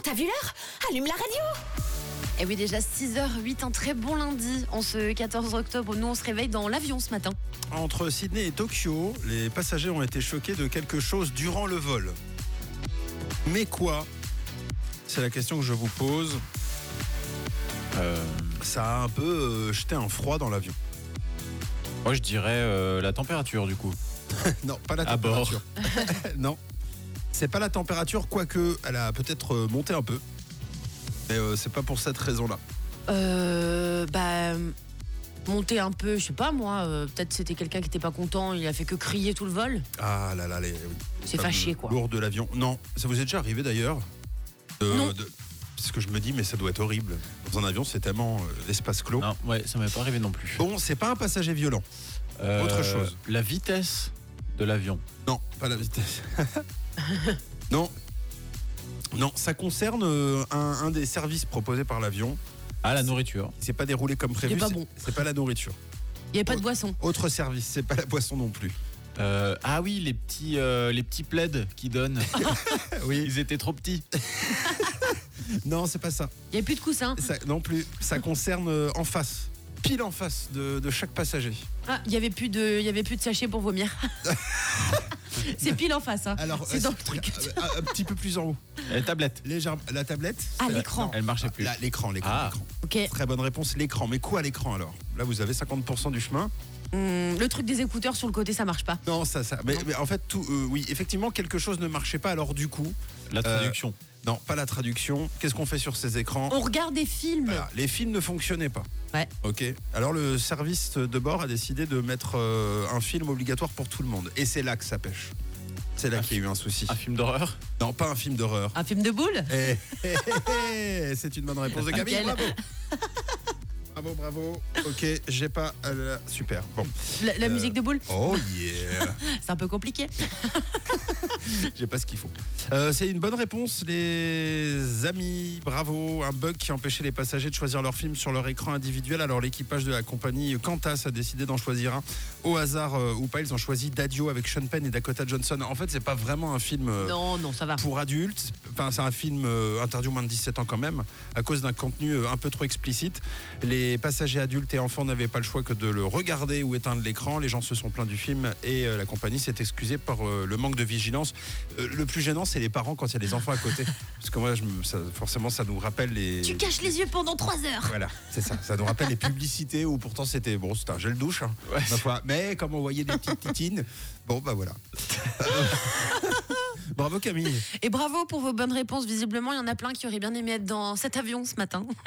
T'as vu l'heure? Allume la radio. Et oui, déjà 6h08, un très bon lundi. En ce 14 octobre, nous on se réveille dans l'avion ce matin. Entre Sydney et Tokyo, les passagers ont été choqués de quelque chose durant le vol. Mais quoi? C'est la question que je vous pose. Ça a un peu jeté un froid dans l'avion. Moi, je dirais la température, du coup. Non, pas la À bord. température. Non, c'est pas la température, quoique elle a peut-être monté un peu. Mais c'est pas pour cette raison-là. Monter un peu, je sais pas moi, peut-être c'était quelqu'un qui était pas content, il a fait que crier tout le vol. Ah là là, oui. C'est fâché, quoi. Lourd de l'avion. Non, ça vous est déjà arrivé d'ailleurs? Non. Parce que je me dis, mais ça doit être horrible. Dans un avion, c'est tellement l'espace clos. Non, ouais, ça m'est pas arrivé non plus. Bon, c'est pas un passager violent. Autre chose. La vitesse de l'avion. Non, pas la vitesse. Non. Non, ça concerne un des services proposés par l'avion. Ah, la nourriture. C'est pas déroulé comme prévu. C'est pas bon. C'est pas la nourriture. Il y avait pas de boisson. Autre service, c'est pas la boisson non plus. Ah oui, les petits plaids qu'ils donnent. Oui. Ils étaient trop petits. Non, c'est pas ça. Il y avait plus de coussins. Ça non plus. Ça concerne en face. Pile en face de chaque passager. Ah, il y avait plus de sachet pour vomir. C'est pile en face, hein. Alors, c'est dans le truc. Un petit peu plus en haut. La tablette. La tablette. Ah, l'écran. Elle marchait plus. L'écran. Ah. Ok. Très bonne réponse, l'écran. Mais quoi l'écran alors? Là, vous avez 50% du chemin. Le truc des écouteurs sur le côté, ça marche pas. Non, ça. Mais en fait, oui, effectivement, quelque chose ne marchait pas. Alors du coup, La traduction. non, pas la traduction. Qu'est-ce qu'on fait sur ces écrans? On regarde des films. Voilà, les films ne fonctionnaient pas. Ouais. Ok. Alors le service de bord a décidé de mettre un film obligatoire pour tout le monde. Et c'est là que ça pêche. C'est là qu'il y a eu un souci. Un film d'horreur. Non, pas un film d'horreur. Un film de boule. C'est une bonne réponse de Camille. Nickel. Bravo. Ok, j'ai pas. Super. Bon. La musique de boule. Oh yeah. C'est un peu compliqué. J'ai pas ce qu'il faut. C'est une bonne réponse, les amis. Bravo. Un bug qui empêchait les passagers de choisir leur film sur leur écran individuel. Alors l'équipage de la compagnie Qantas a décidé d'en choisir un au hasard ou pas. Ils ont choisi Daddio avec Sean Penn et Dakota Johnson. En fait, c'est pas vraiment un film Non, ça va. pour adultes. Enfin, c'est un film interdit aux moins de 17 ans quand même, à cause d'un contenu un peu trop explicite. Les passagers adultes et enfants n'avaient pas le choix que de le regarder ou éteindre l'écran. Les gens se sont plaints du film et la compagnie s'est excusée par le manque de vigilance. Le plus gênant, c'est les parents quand il y a des enfants à côté. Parce que moi, forcément, ça nous rappelle les... Tu caches les yeux pendant 3 heures. Voilà, c'est ça. Ça nous rappelle les publicités où pourtant c'était un gel douche, hein, Ouais. ma foi. Mais comme on voyait des petites titines, bon bah voilà. Bravo Camille. Et bravo pour vos bonnes réponses. Visiblement, il y en a plein qui auraient bien aimé être dans cet avion ce matin.